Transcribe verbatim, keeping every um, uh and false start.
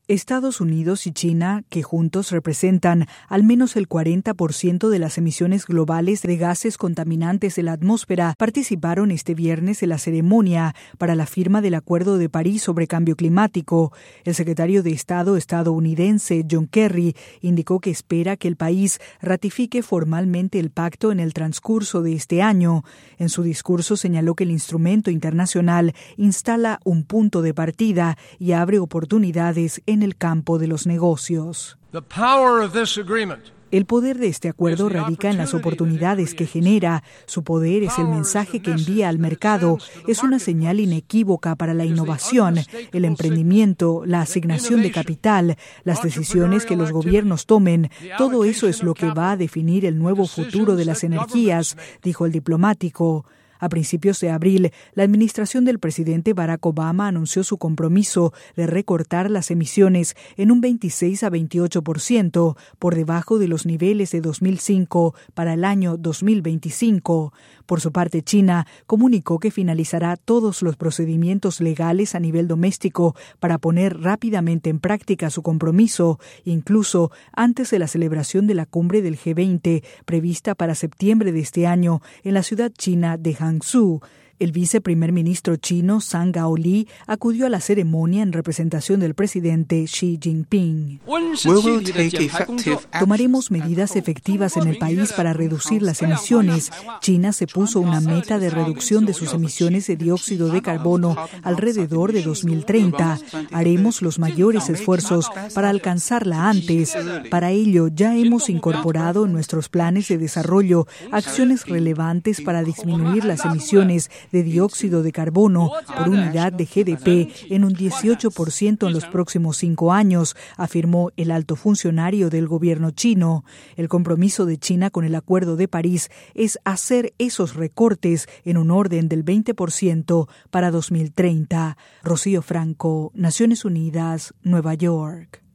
Estados Unidos y China, que juntos representan al menos el cuarenta por ciento de las emisiones globales de gases contaminantes en la atmósfera, participaron este viernes en la ceremonia para la firma del Acuerdo de París sobre Cambio Climático. El secretario de Estado estadounidense John Kerry indicó que espera que el país ratifique formalmente el pacto en el transcurso de este año. En su discurso señaló que el instrumento internacional instala un punto de partida y abre oportunidades en en el campo de los negocios. El poder de este acuerdo radica en las oportunidades que genera. Su poder es el mensaje que envía al mercado. Es una señal inequívoca para la innovación, el emprendimiento, la asignación de capital, las decisiones que los gobiernos tomen. Todo eso es lo que va a definir el nuevo futuro de las energías, dijo el diplomático. A principios de abril, la administración del presidente Barack Obama anunció su compromiso de recortar las emisiones en un veintiséis a veintiocho por ciento, por debajo de los niveles de dos mil cinco para el año dos mil veinticinco. Por su parte, China comunicó que finalizará todos los procedimientos legales a nivel doméstico para poner rápidamente en práctica su compromiso, incluso antes de la celebración de la cumbre del G veinte, prevista para septiembre de este año en la ciudad china de Hangzhou. El viceprimer ministro chino Zhang Gaoli acudió a la ceremonia en representación del presidente Xi Jinping. Tomaremos medidas efectivas en el país para reducir las emisiones. China se puso una meta de reducción de sus emisiones de dióxido de carbono alrededor de dos mil treinta. Haremos los mayores esfuerzos para alcanzarla antes. Para ello, ya hemos incorporado en nuestros planes de desarrollo acciones relevantes para disminuir las emisiones de dióxido de carbono por unidad de G D P en un dieciocho por ciento en los próximos cinco años, afirmó el alto funcionario del gobierno chino. El compromiso de China con el Acuerdo de París es hacer esos recortes en un orden del veinte por ciento para dos mil treinta. Rocío Franco, Naciones Unidas, Nueva York.